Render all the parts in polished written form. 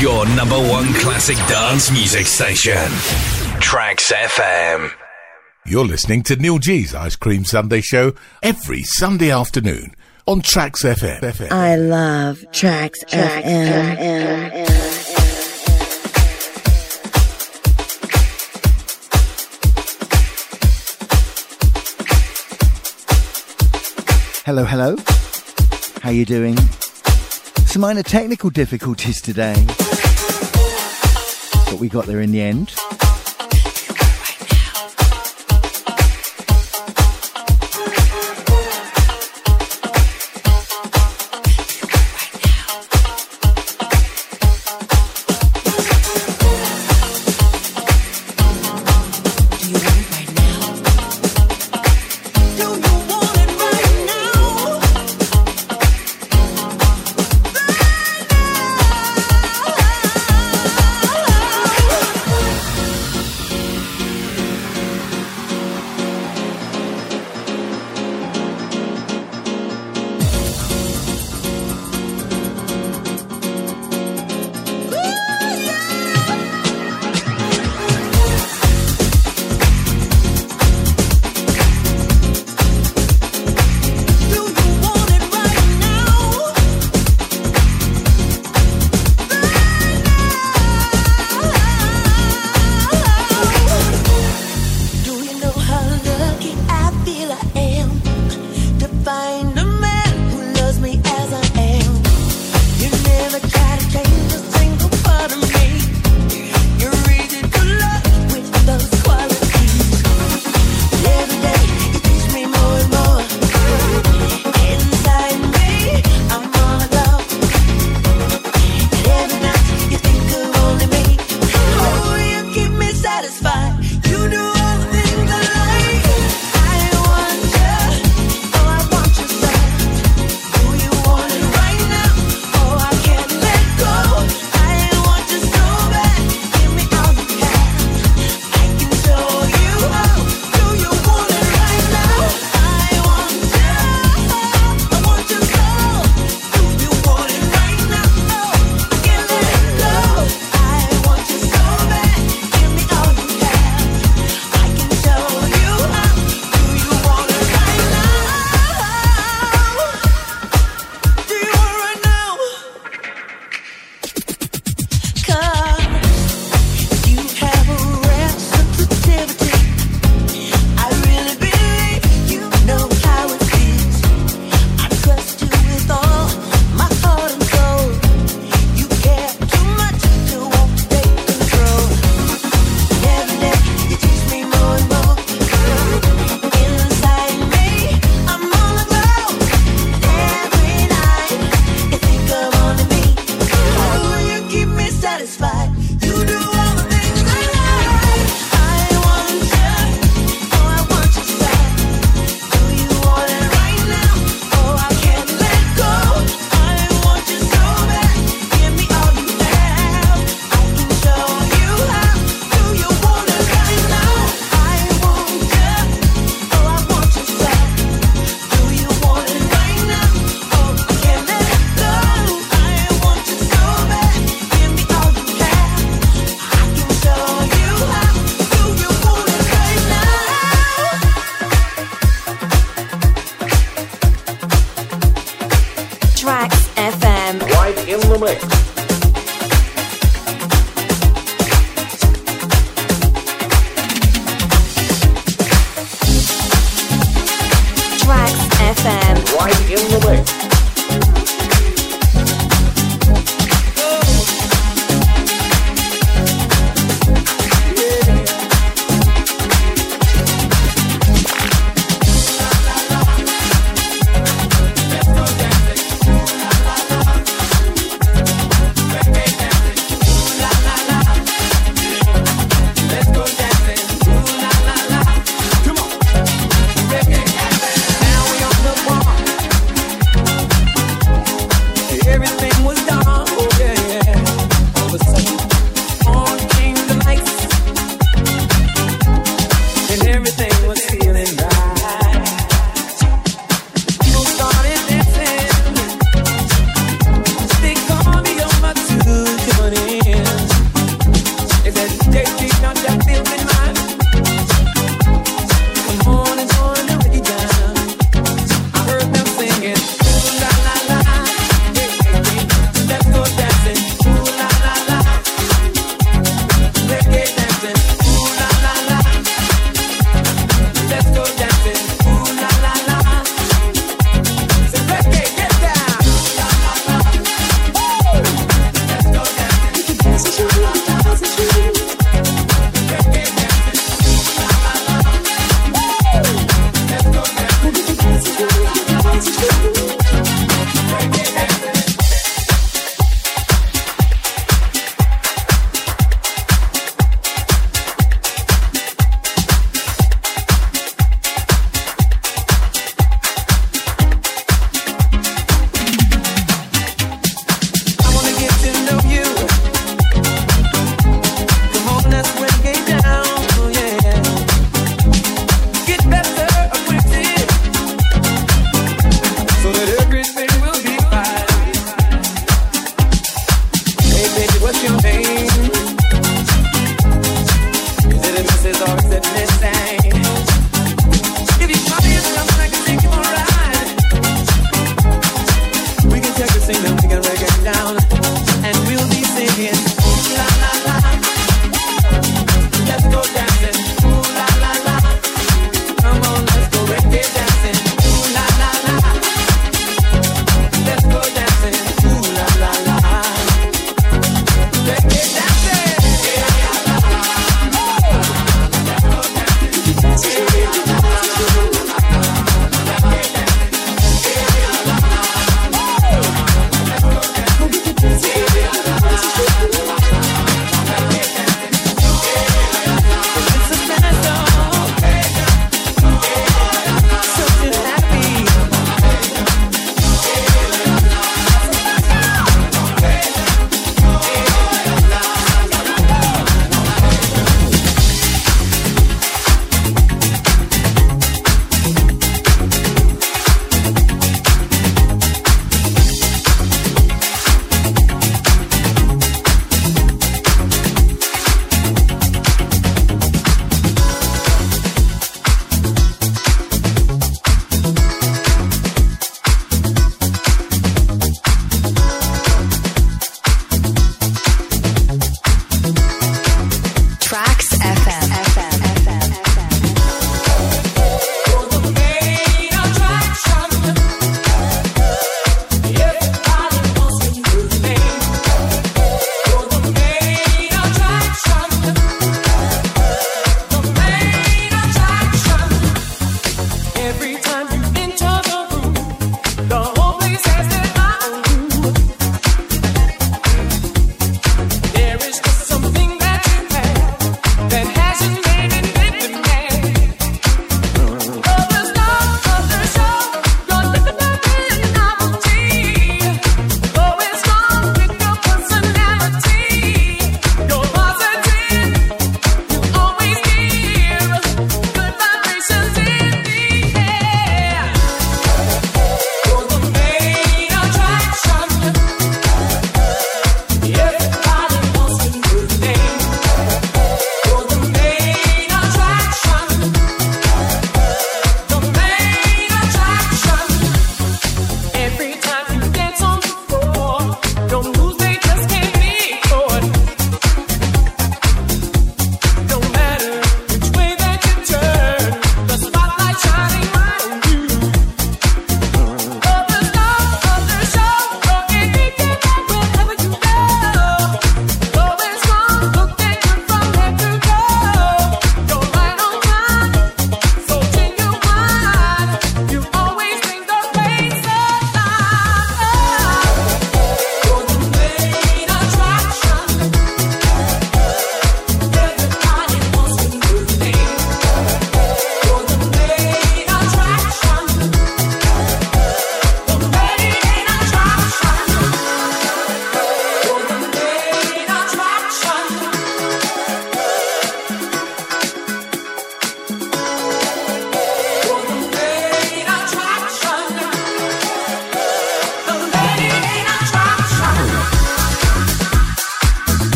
Your number one classic dance music station. Tracks FM. You're listening to Neil G's Ice Cream Sunday Show every Sunday afternoon on Tracks FM. I love Tracks FM. Hello, hello. How you doing? Some minor technical difficulties today, but we got there in the end. baby, what's your name? Is it a Mrs. or is it Miss A? If you call me something, I can take you for a ride. We can take the scene and we can break it down, and we'll be singing la la la. Let's go dancing, ooh la la la. Come on, let's go reggae dancing, ooh la la la. Let's go dancing, ooh la la la. Reggae dancing, yeah la la la. Let's go dancing, yeah la la la. Reggae dancing, yeah la la la. Let's go dancing, yeah la la la.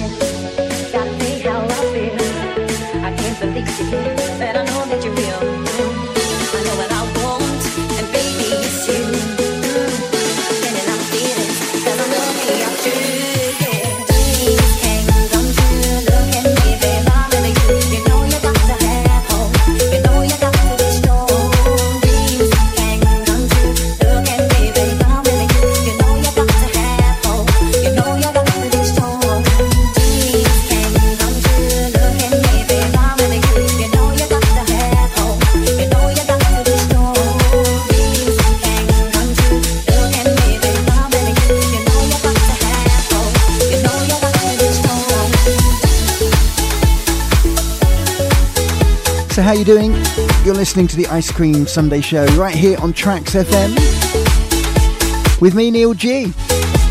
How you doing? You're listening to the Ice Cream Sunday Show right here on Tracks FM with me, Neil G. I've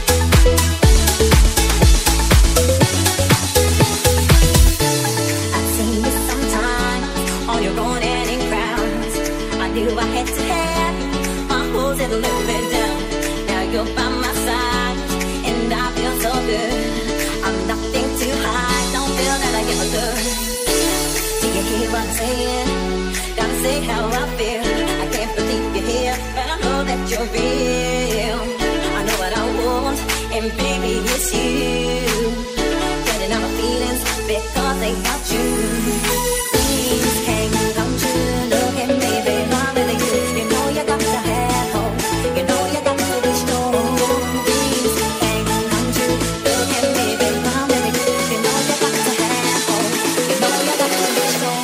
seen you sometimes on your own and in crowds. I knew I had to have my hopes a little bit down. Now you're by my side and I feel so good. I'm nothing to hide, don't feel that I ever could. Do you hear what I'm saying? Gotta say how I feel. I can't believe you're here, but I know that you're real. I know what I want, and baby, it's you. Getting out my feelings because they got you. Things can come true. Look at me, baby, I'm really good. You know you got to have hope. You know you got to be strong. Things can come true. Look at me, baby, I'm really good. You know you got to have hope. You know you got to be strong.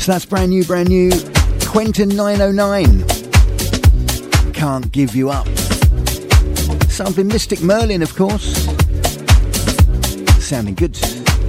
So that's brand new. Quentin 909. Can't Give You Up. Something Mystic Merlin, of course. Sounding good.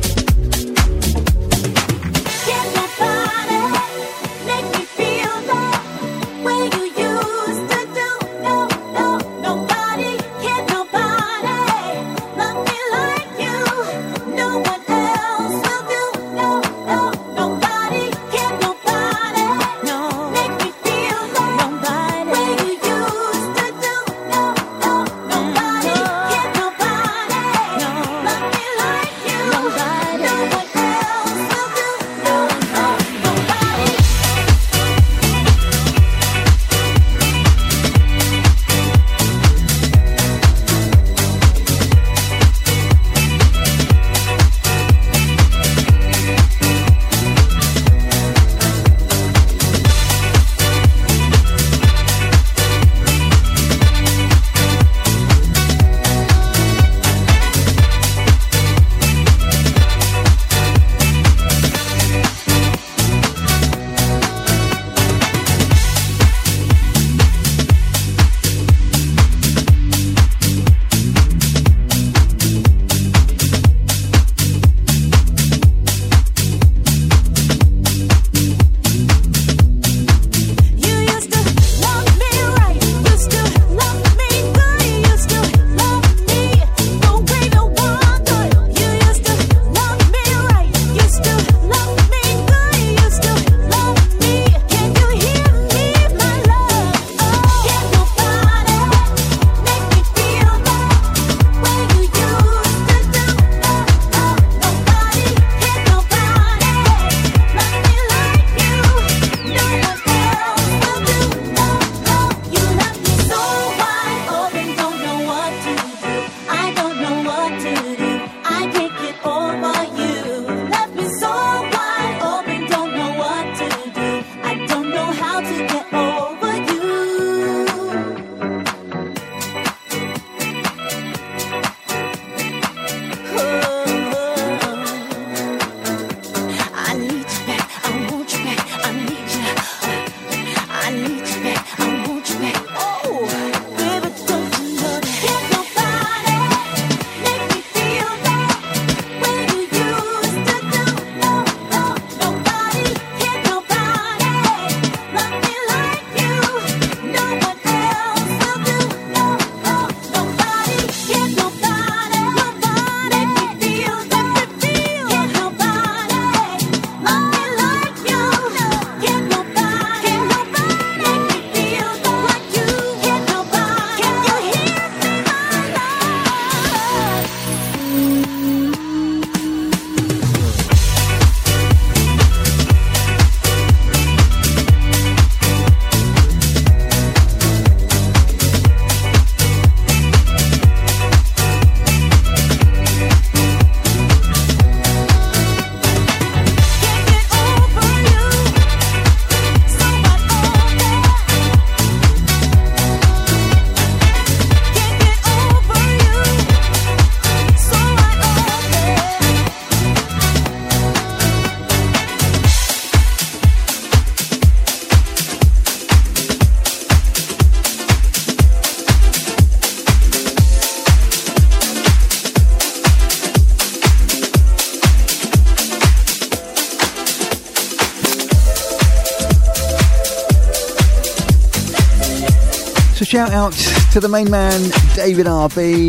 So shout out to the main man, David RB.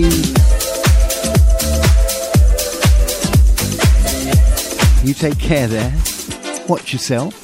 You take care there. Watch yourself.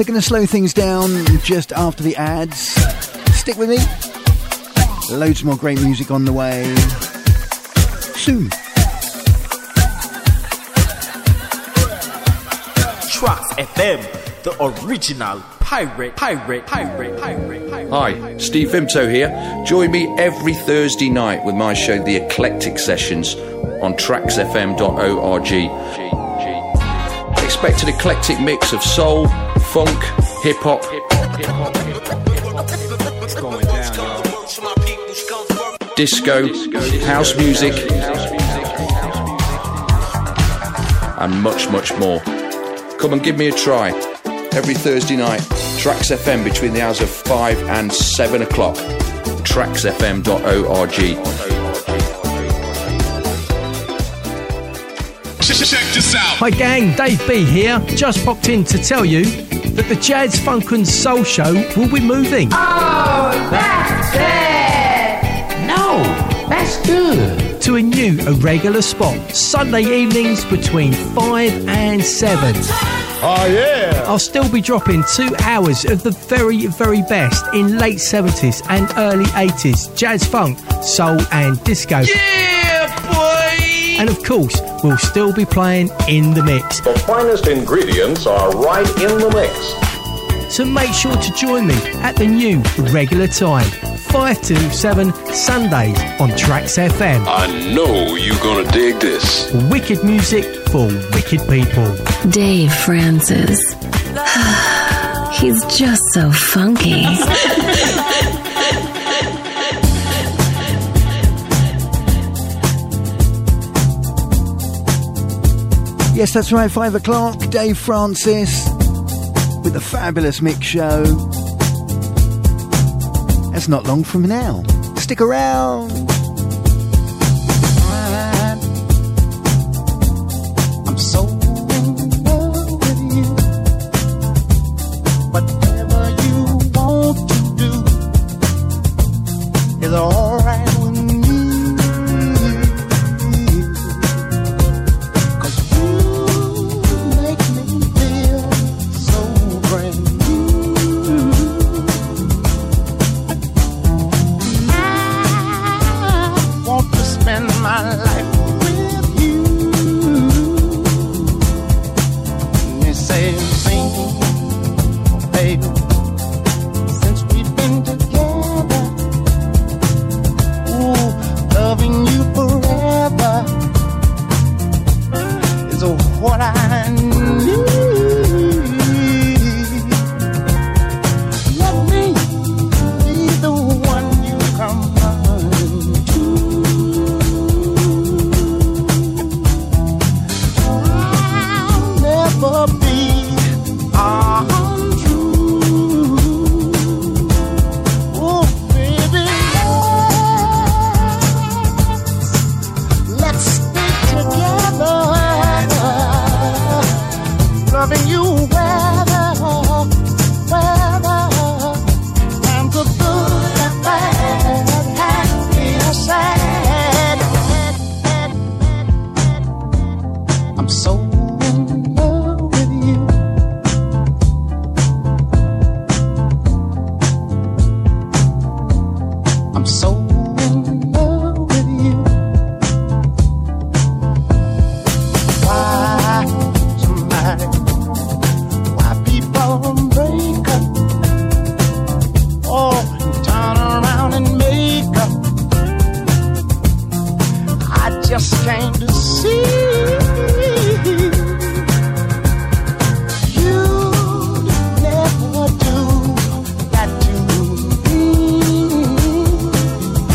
going to slow things down just after the ads. Stick with me. Loads more great music on the way soon. Tracks FM, the original pirate. Hi, Steve Vimto here. Join me every Thursday night with my show, The Eclectic Sessions, on traxfm.org. Expect an eclectic mix of soul, funk, hip-hop, disco, house music, and much, much more. Come and give me a try. Every Thursday night, Trax FM between the hours of 5 and 7 o'clock. traxfm.org. Check this out. Hi gang, Dave B here. Just popped in to tell you that the Jazz Funk and Soul Show will be moving. Oh, that's it! No, that's good. To a new irregular spot, Sunday evenings between 5 and 7. Oh yeah! I'll still be dropping 2 hours of the very, very best in late 70s and early 80s jazz, funk, soul and disco. Yeah, boy! And of course, we'll still be playing in the mix. The finest ingredients are right in the mix. So make sure to join me at the new regular time, 5 to 7 Sundays on Trax FM. I know you're gonna dig this. Wicked music for wicked people. Dave Francis. He's just so funky. Yes, that's right, 5 o'clock, Dave Francis with the Fabulous Mix Show. That's not long from now. Stick around. I'm so in love with you. Whatever you want to do is alright with me. 'Cause you make me feel so brand new. I want to spend my life with you. They say, sing, baby, since we've been together. Ooh, loving you forever is what I need. Let me be the one you come running to. I'll never be untrue. Oh, baby, let's stay together. Loving you weather, and the good and bad, happy or sad. I'm so in love with you. I'm so in love with you. Why somebody? Why people break up? Oh, and turn around and make up. I just came to see you'd never do that to me.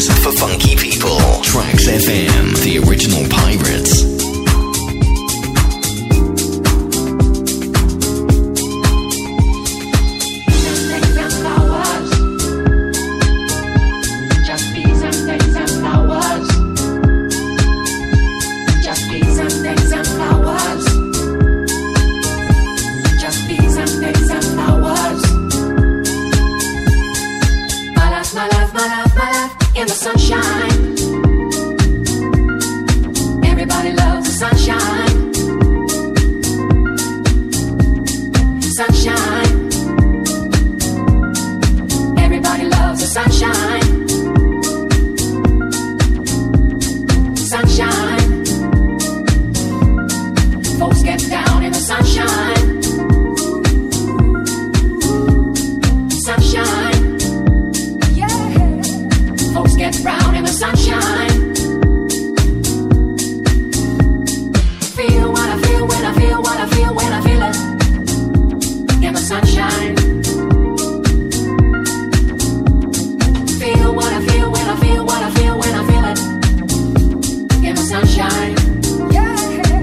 tunes for funky people. Tracks FM, the original pirates. In the sunshine, everybody loves the sunshine. Sunshine, everybody loves the sunshine. Sunshine, folks get down in the sunshine. Sunshine. Folks get brown in the sunshine. Feel what I feel when I feel what I feel when I feel it in the sunshine. Feel what I feel when I feel what I feel when I feel it in the sunshine. Yeah.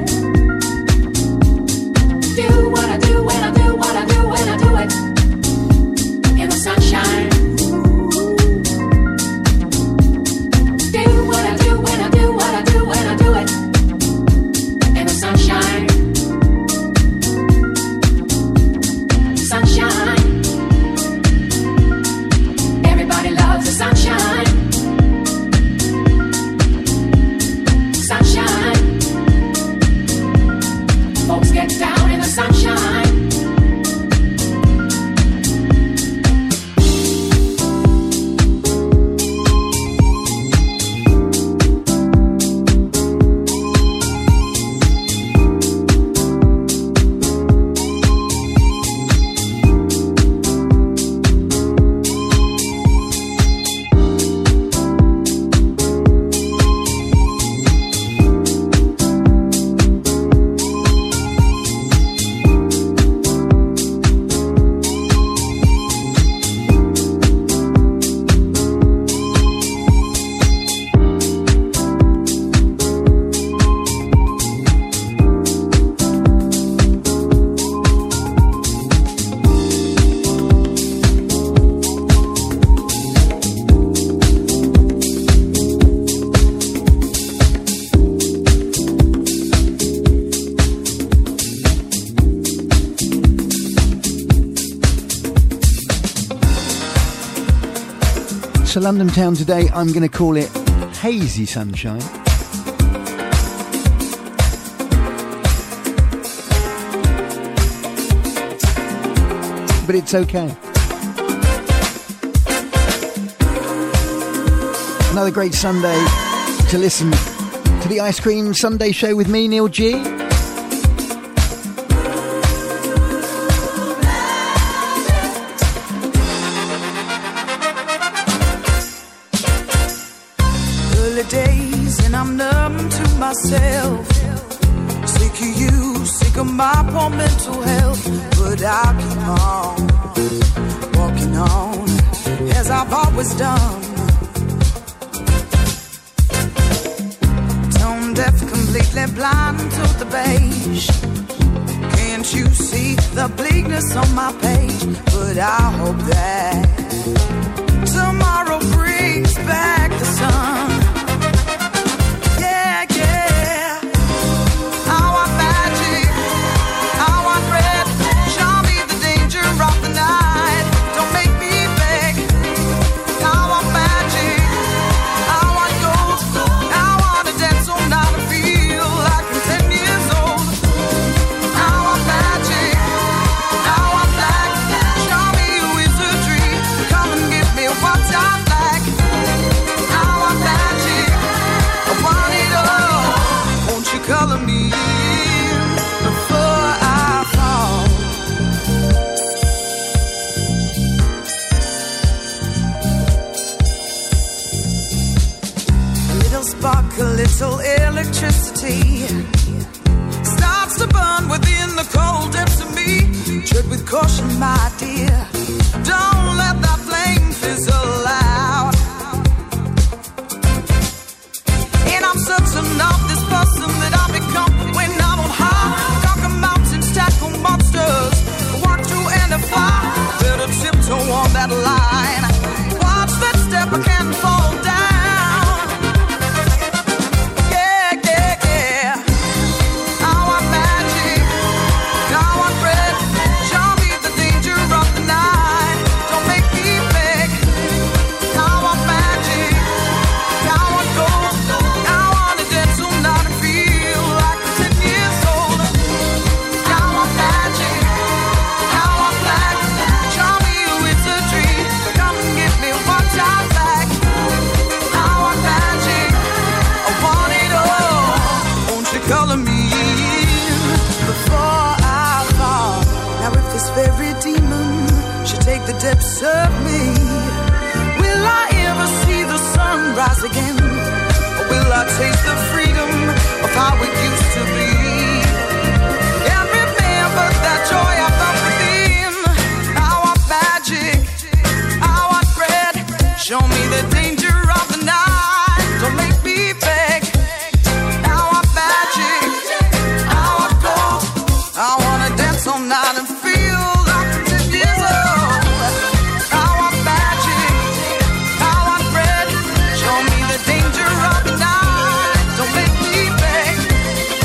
Do what I do when I do what I do when I do it in the sunshine. So London town today, I'm going to call it hazy sunshine. But it's okay. Another great Sunday to listen to the Ice Cream Sunday Show with me, Neil G. Days and I'm numb to myself. Sick of you, sick of my poor mental health. But I'll keep on walking on as I've always done. Tone deaf, completely blind to the beige. Can't you see the bleakness on my page? But I hope that tomorrow brings back the sun. Color me before I fall. A little spark, a little electricity starts to burn within the cold depths of me. Tread with caution, my dear. Don't let that flame fizzle out. take the depths of me. Will I ever see the sunrise again? Or will I taste the freedom of how it used to be? And remember that joy I felt within. Our magic, our bread. Show me the danger of the night. Don't make me beg. Our magic, our gold. I wanna dance all night and feel like 10 years old. Our magic, our bread. Show me the danger of the night. Don't make me beg.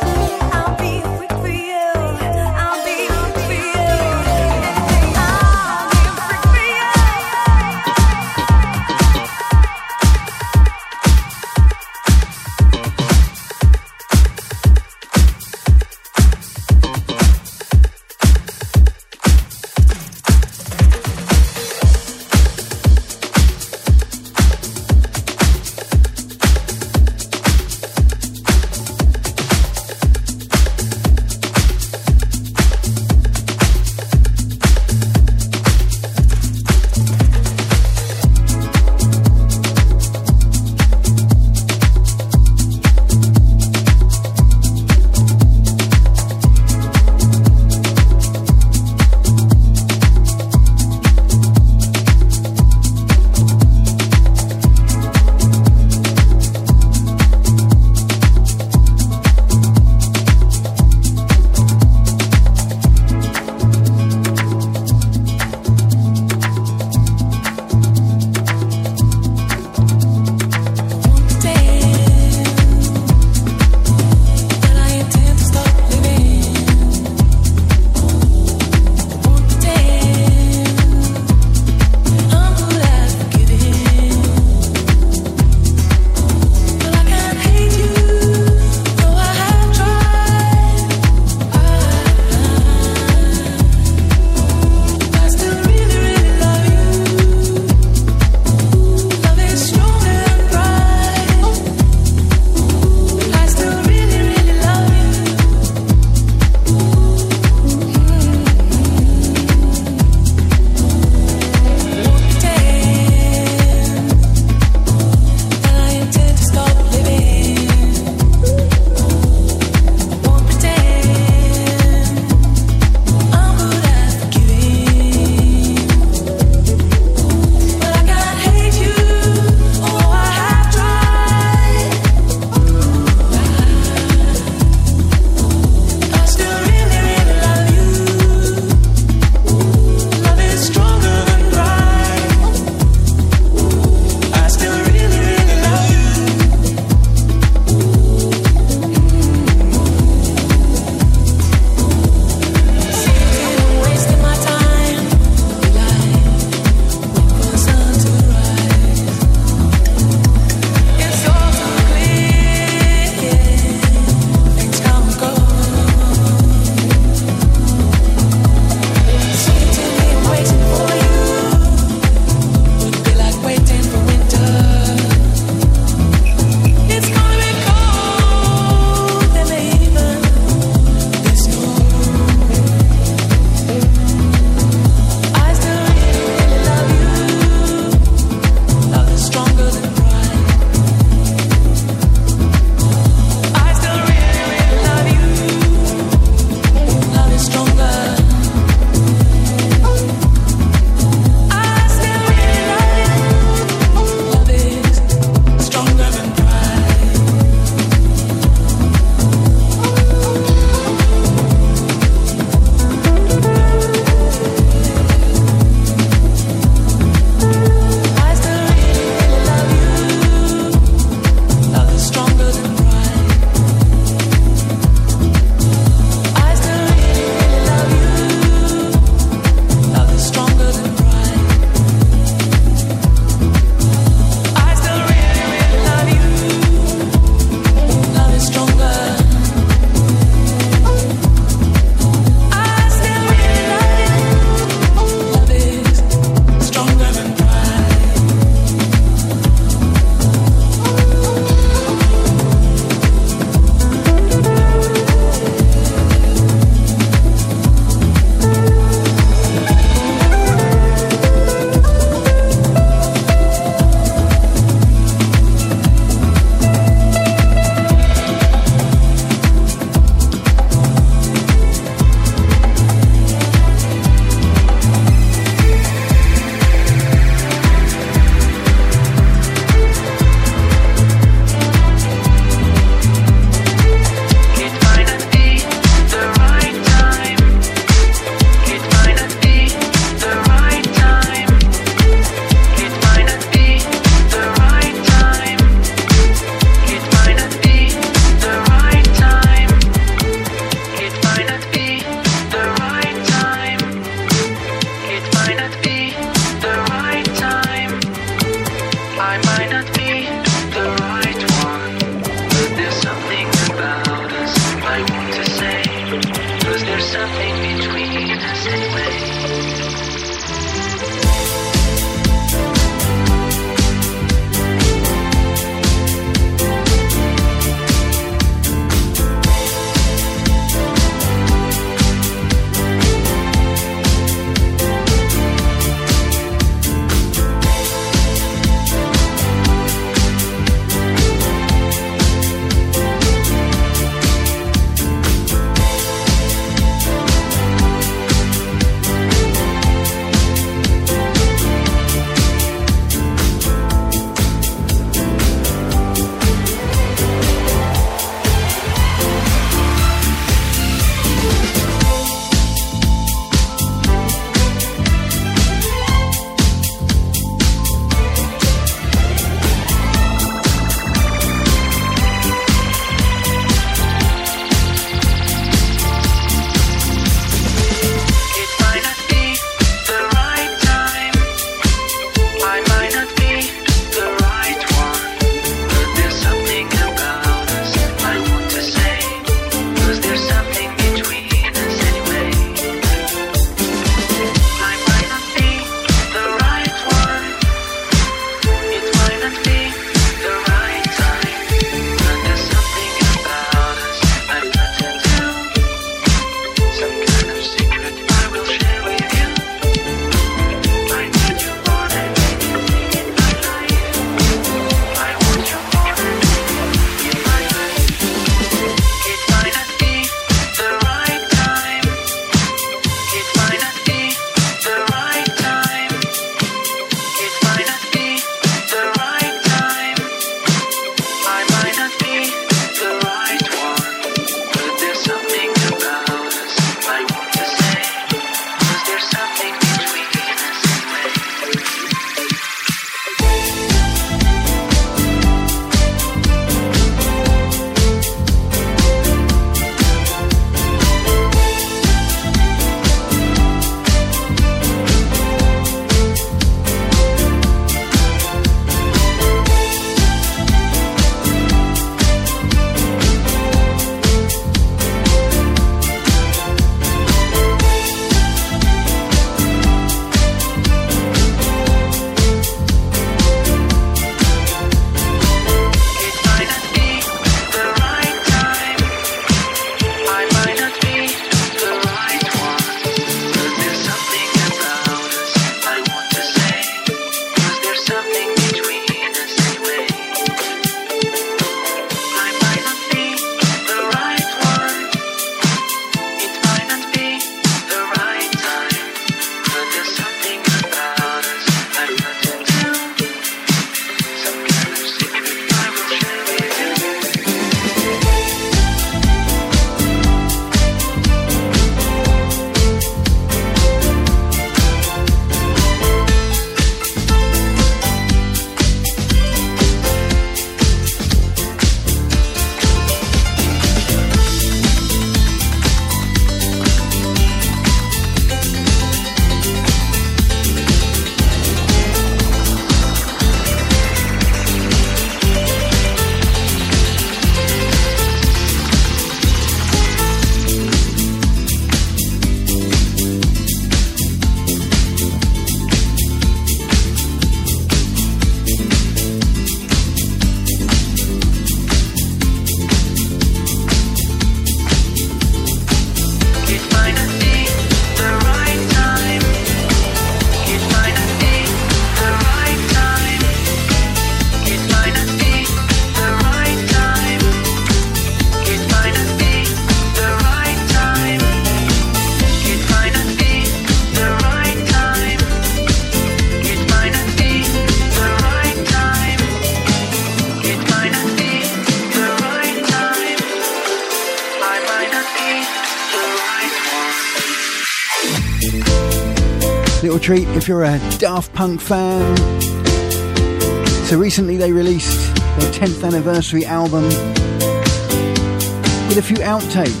little treat if you're a Daft Punk fan. So recently they released their 10th anniversary album with a few outtakes.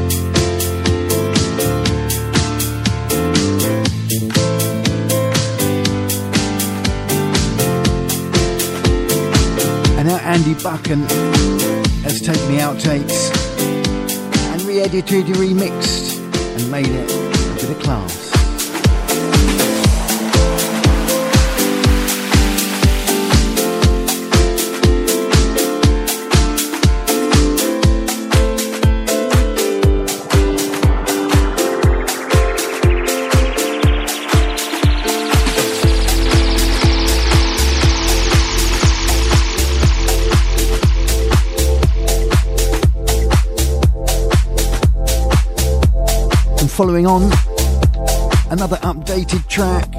And now Andy Buchan has taken the outtakes and re-edited, remixed and made it a bit of class. Following on, another updated track.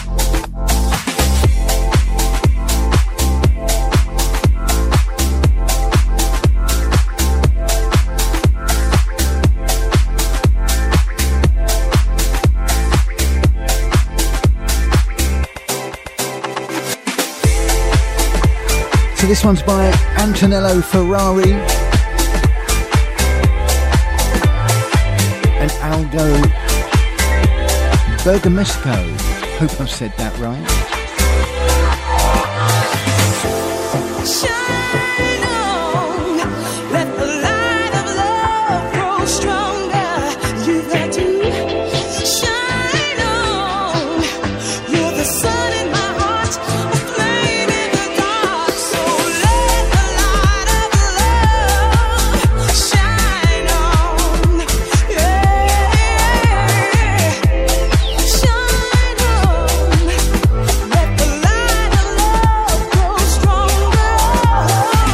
So this one's by Antonello Ferrari and Aldo Bergamasco. Hope I've said that right. Shine on, let the light of love grow stronger. You've got to shine on. You're the sun in my heart, a flame in the dark. So let the light of love shine on. Yeah. Shine on, let the light of love grow stronger.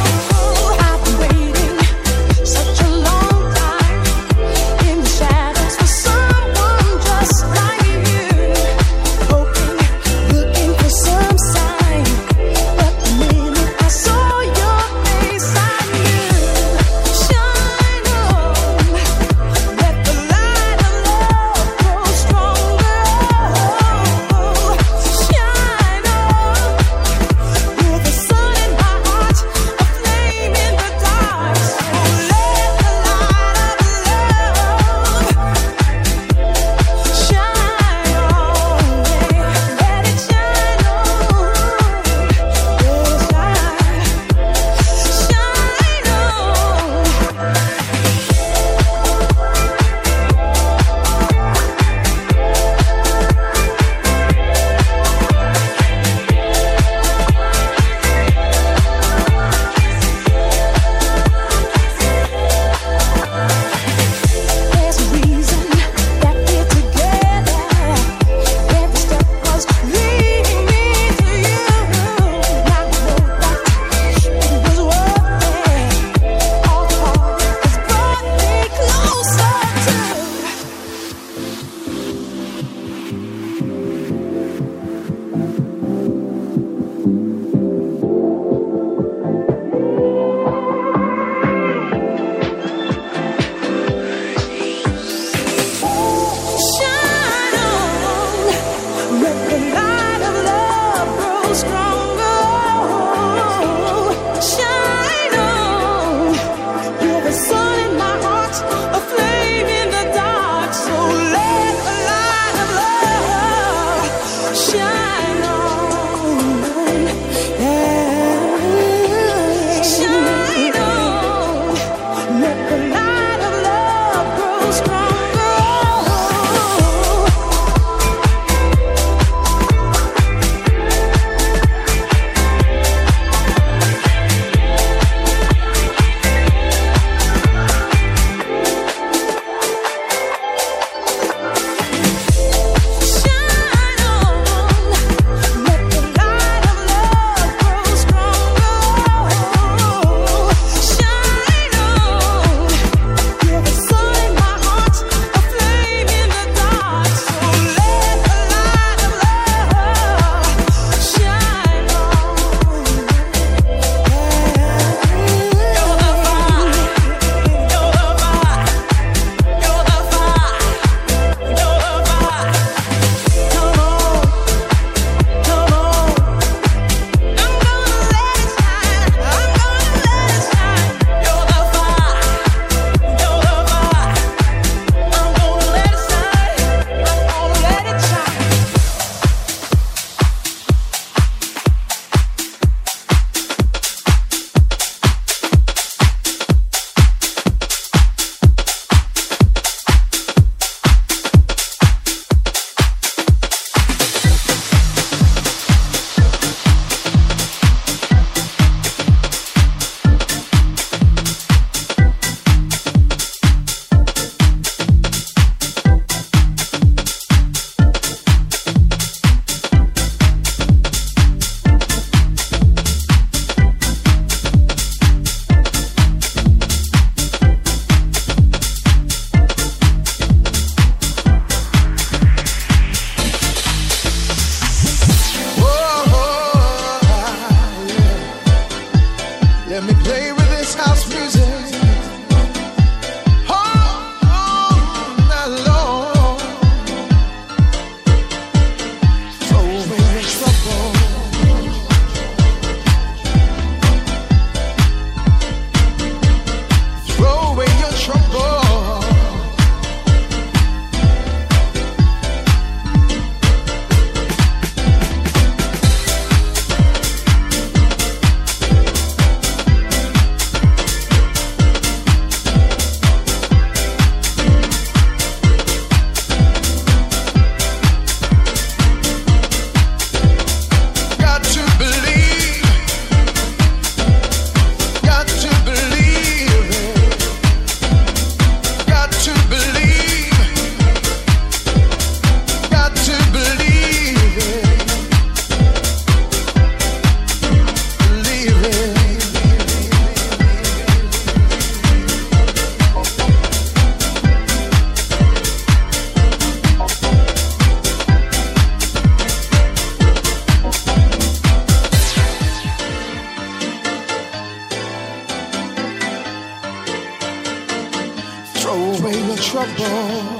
throw away your troubles.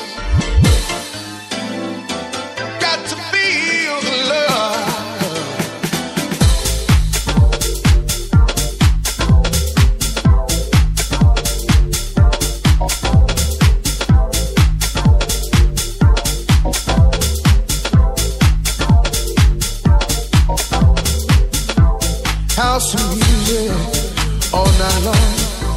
Got to feel the love. House music all night long.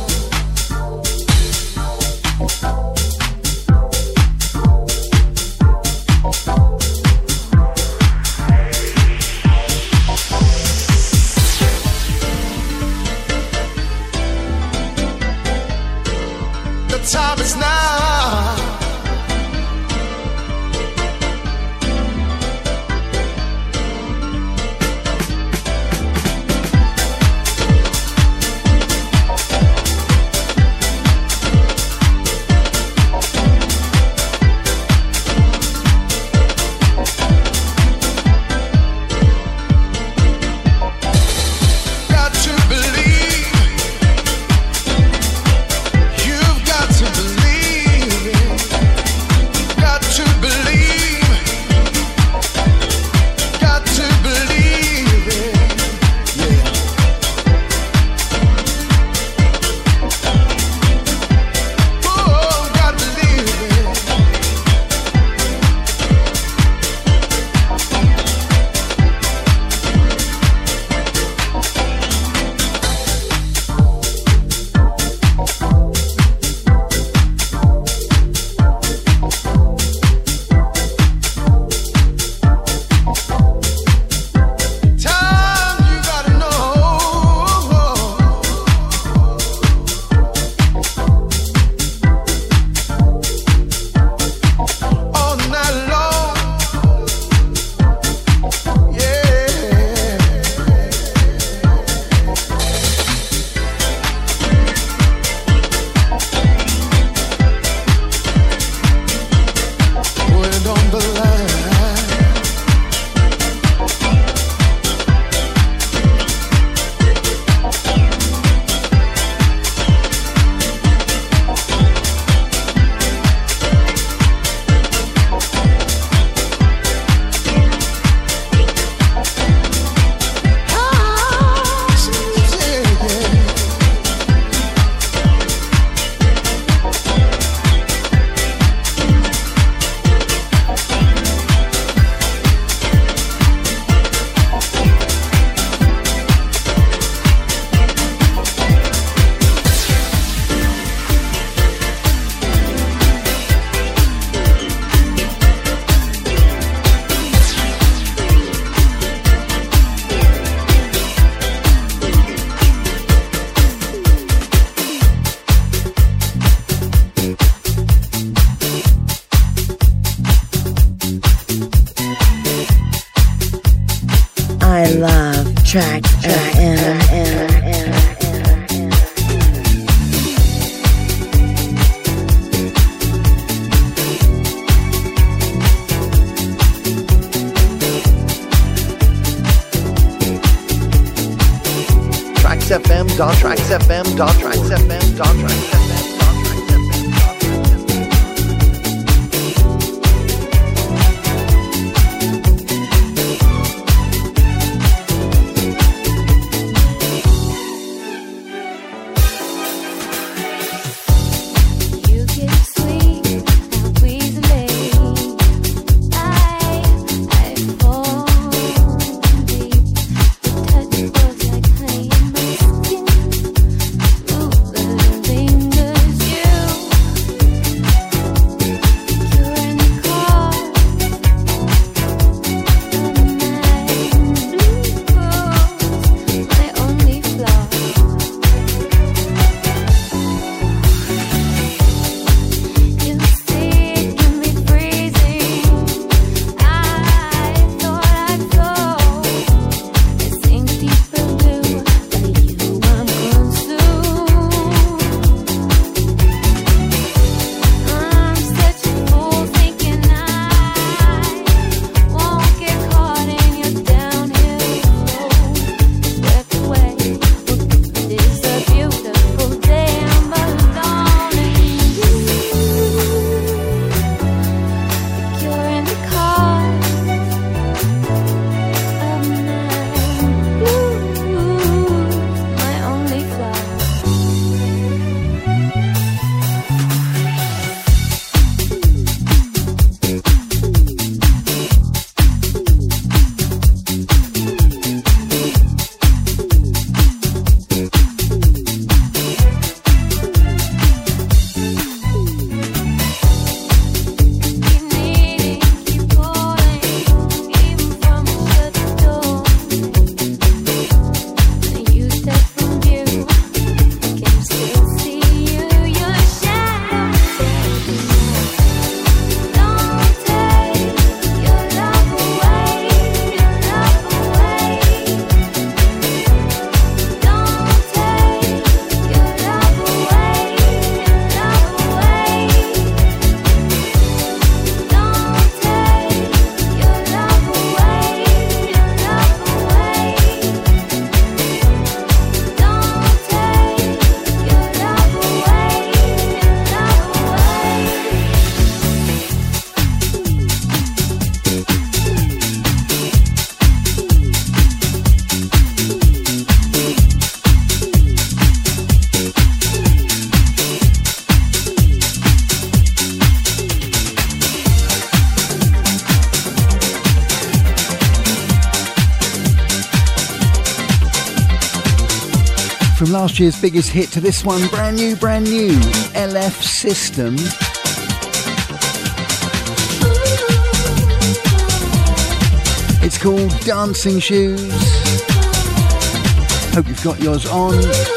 The time is now. I love Trax FM. TraxFM.TraxFM.TraxFM.TraxFM. Things From last year's biggest hit to this one, brand new, LF System. It's called Dancing Shoes. Hope you've got yours on.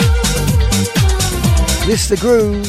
This the groove.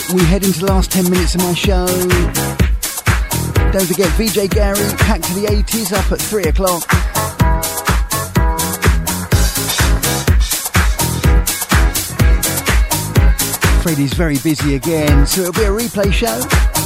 we head into the last 10 minutes of my show. Don't forget VJ Gary, Back to the 80s, up at 3 o'clock. Freddie's very busy again, so it'll be a replay show.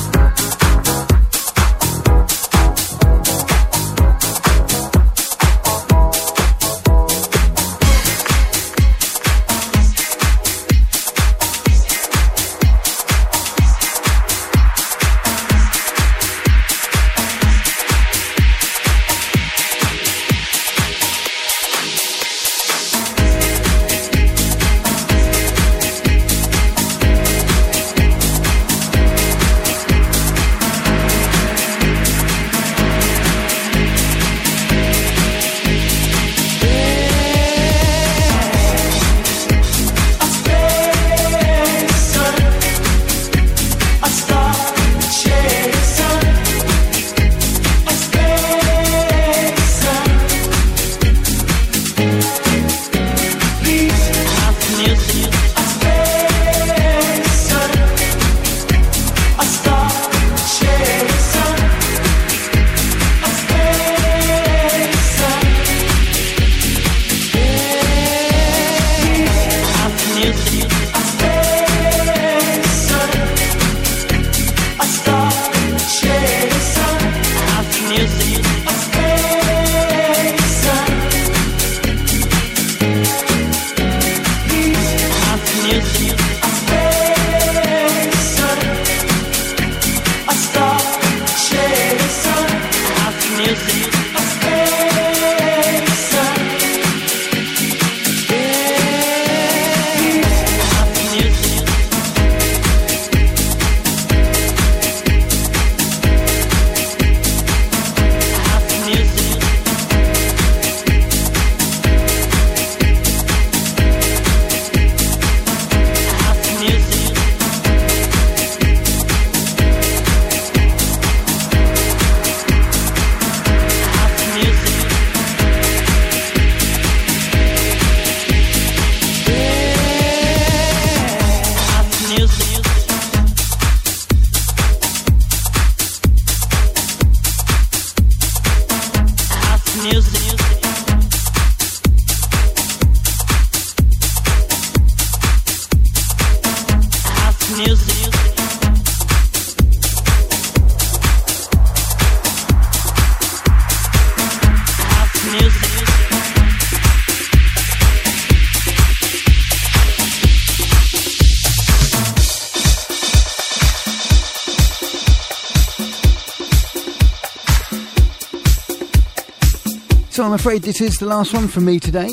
So I'm afraid this is the last one from me today.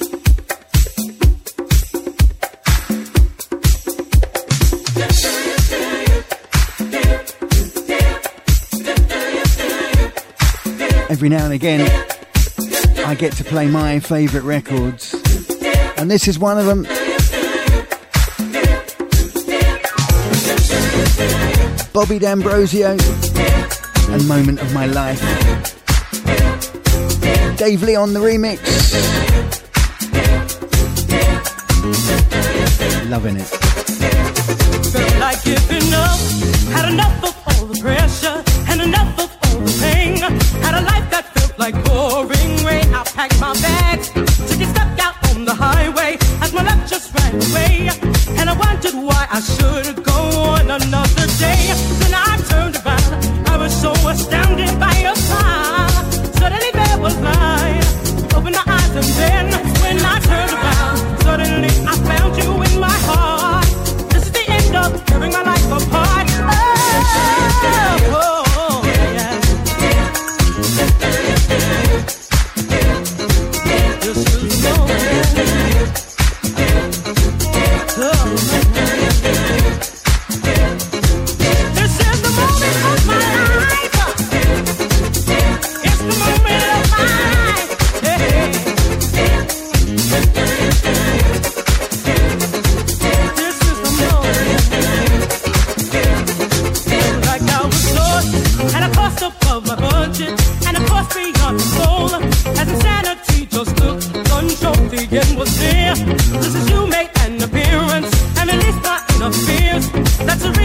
Every now and again, I get to play my favourite records, and this is one of them. Bobby D'Ambrosio and Moment of My Life. Dave Lee on the remix. Loving it. Felt like giving up. Had enough of all the pressure and enough of all the pain. Had a life that felt like pouring rain. I packed my bags, took a step out on the highway as my life just ran away. And I wondered why I should go on another day. Then I turned around. I was so astounded by your smile. Suddenly there was light. Opened my eyes and then when I turned around, suddenly I found you in my heart. This is the end of tearing my life apart. Oh, yeah. This is the moment. This is the moment of my life. It's the moment of my life. Hey. This is the moment. Like I was lost, and I cost above my budget, and I cost beyond control. As insanity just took control, the end was there. This is you made an appearance, and released my inner fears. That's the reason.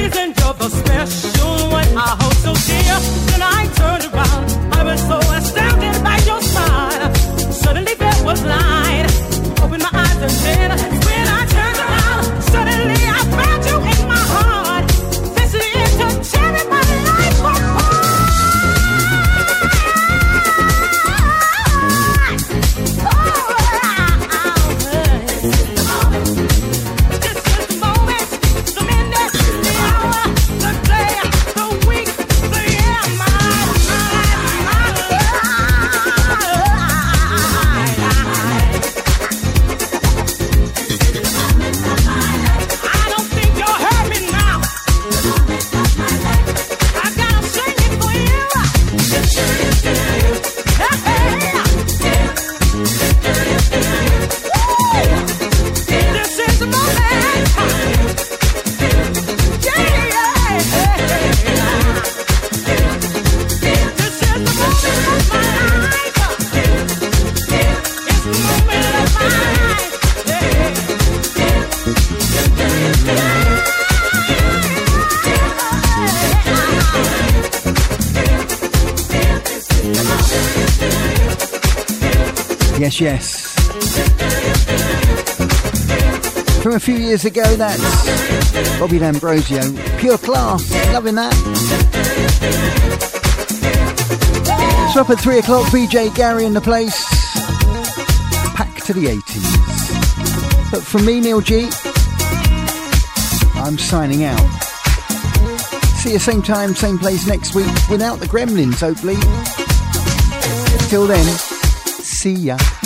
Yes, yes. From a few years ago, that's Bobby D'Ambrosio. Pure class. Loving that. So up at 3 o'clock, BJ Gary in the place. Back to the 80s. But from me, Neil G, I'm signing out. See you same time, same place next week without the gremlins, hopefully. Till then, see ya.